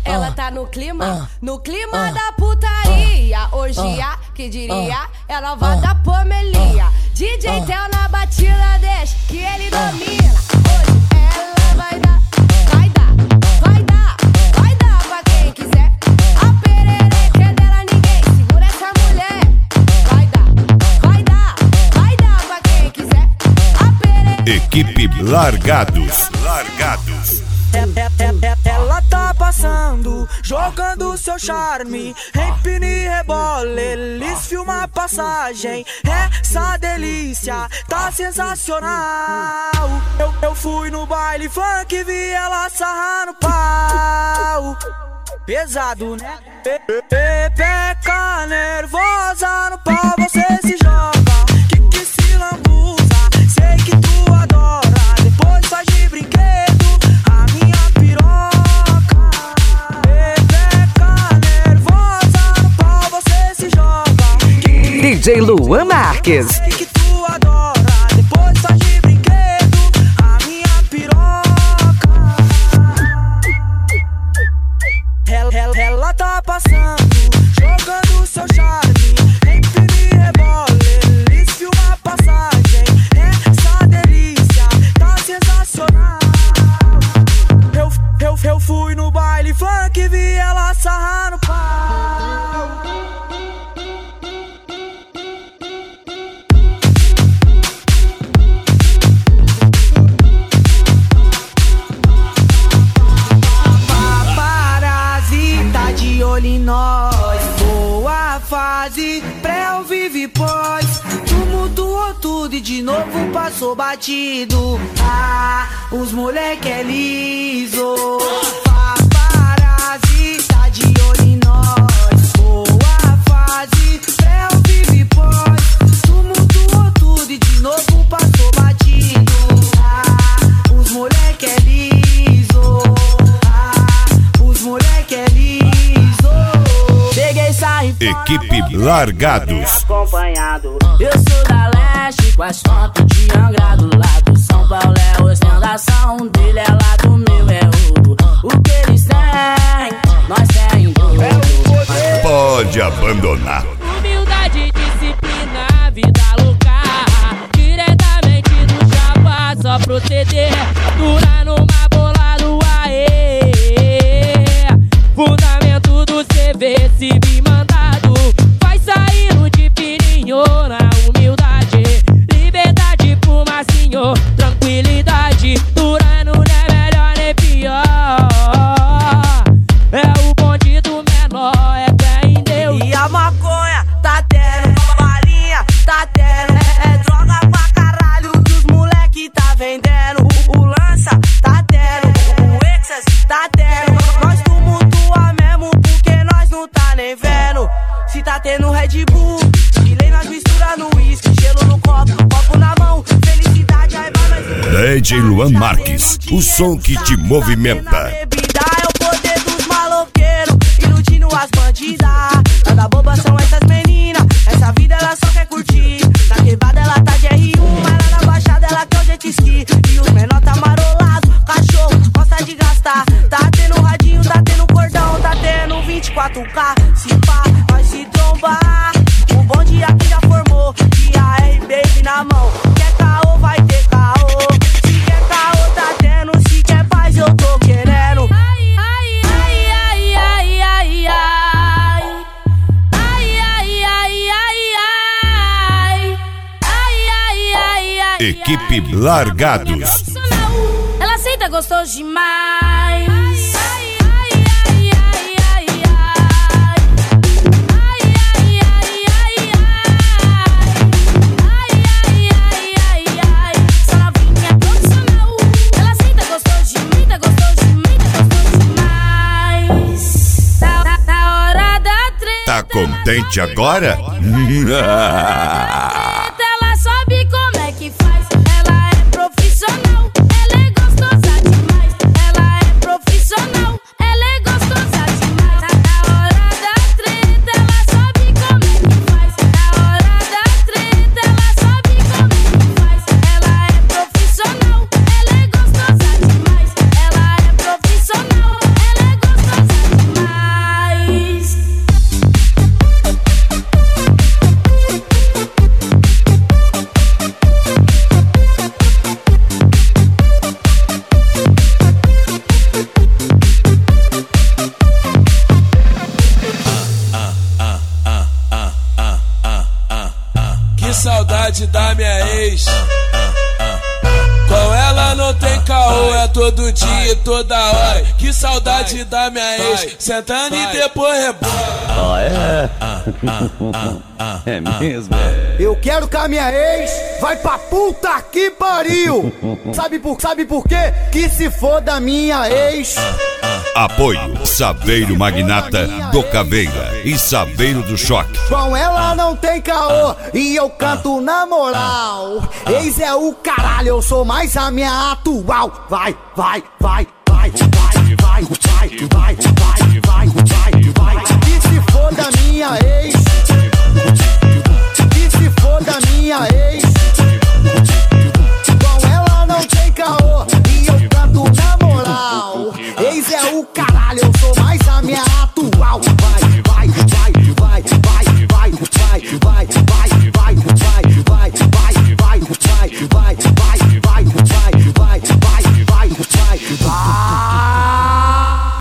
Ela tá no clima da putaria. Hoje que diria, é a nova da Pomelia. DJ Theo na batida, deixa que ele domina. Hoje ela vai dar pra quem quiser. A perereca é dela, ninguém segura essa mulher. Vai dar pra quem quiser. A perereca. Equipe Largados. Ela tá passando, jogando seu charme. Empine e rebola, eles filmam a passagem. Essa delícia tá sensacional. Eu fui no baile funk, vi ela sarrar no pau. Pesado, né? Pepeca nervosa no pau, você se joga. Que se lambuza, sei que tu adora. Depois faz de brinquedo a minha piroca. Pepeca nervosa no pau, você se joga. DJ Luan Marques. Sei que tu adora. Depois faz de brinquedo a minha piroca. Ela tá passando, jogando seu charme. Empine e rebola, eles filmam a passagem. Essa delícia tá sensacional. Eu fui no baile funk, vi ela sarrar no pau. De olho em nós, boa fase, pré, vive pós. Tumultuou tudo e de novo passou batido. Ah, os moleque é liso. Paparazzi, tá de olho em nós, boa fase, pré, vive pós. Tumultuou tudo e de novo passou batido. Ah, os moleque é liso. Ah, os moleque é liso. Equipe Largados. Acompanhado. Eu sou da leste, com as fotos de Angra do lado. São Paulo é ostentação, dele é lá do meu é ouro. O que eles têm, nós temos tudo. Pode abandonar. Humildade, disciplina, vida louca. Diretamente do Japa, só proceder. Dura numa bola do aê. Fundamento do CV, se me mandado. Vai saindo de pirinho na humildade. Liberdade pro massinho, tranquilidade. Durando não é melhor nem pior. É o bonde do menor, é fé em Deus. E a maconha tá tendo, balinha tá tendo. É droga pra caralho que os moleque tá vendendo. O lança tá tendo, o Exas tá tendo. Nós tumultua mesmo porque nós não tá nem vendo. Se tá tendo Red Bull, e lei nas misturas no uísque. Gelo no copo, copo na mão. Felicidade, aí vai nós. DJ Luan Marques, o som que te movimenta. Bebida é o poder dos maloqueiros, iludindo as bandidas. Nada boba são essas meninas, essa vida ela só quer curtir. Na quebrada ela tá de R1, mas lá na baixada ela quer o jet ski. E os menor tá marolado, cachorro, gosta de gastar. Tá tendo radinho, tá tendo cordão, tá tendo 24K. Se pá, nós se trombar. O bonde aqui já formou, e a R-Baby na mão. Quer caô, vai ter caô. Se quer caô, tá tendo. Se quer paz, eu tô querendo. Equipe Largados. Ela aceita gostoso demais. Essa novinha é profissional. Ela aceita gostoso demais. Na hora da treta. Tá contente agora? Ela sabe como é que faz. Ela é profissional. Ela é gostosa demais. Ela é profissional. Ela é gostosa demais. Na hora da treta, ela sabe como é que faz. Na hora da treta, ela sabe como é que faz. Ela é profissional. Ela é gostosa demais. Ela é profissional. Ela é gostosa demais. todo dia e toda hora. Que saudade da minha ex, sentando e depois rebola. É mesmo? Eu quero que a minha ex vai pra puta que pariu. Sabe por quê? Que se for da minha ex. Apoio Saveiro Magnata do Caveira e Saveiro do Choque. Com ela não tem caô e eu canto na moral. Ex é o caralho, eu sou mais a minha atual. Vai, vai, vai, vai, vai, vai, vai, vai, vai, vai, vai, vai. Que se for da minha ex. Que se for da minha ex. Com ela não tem caô e eu canto na moral. Ex é o caralho.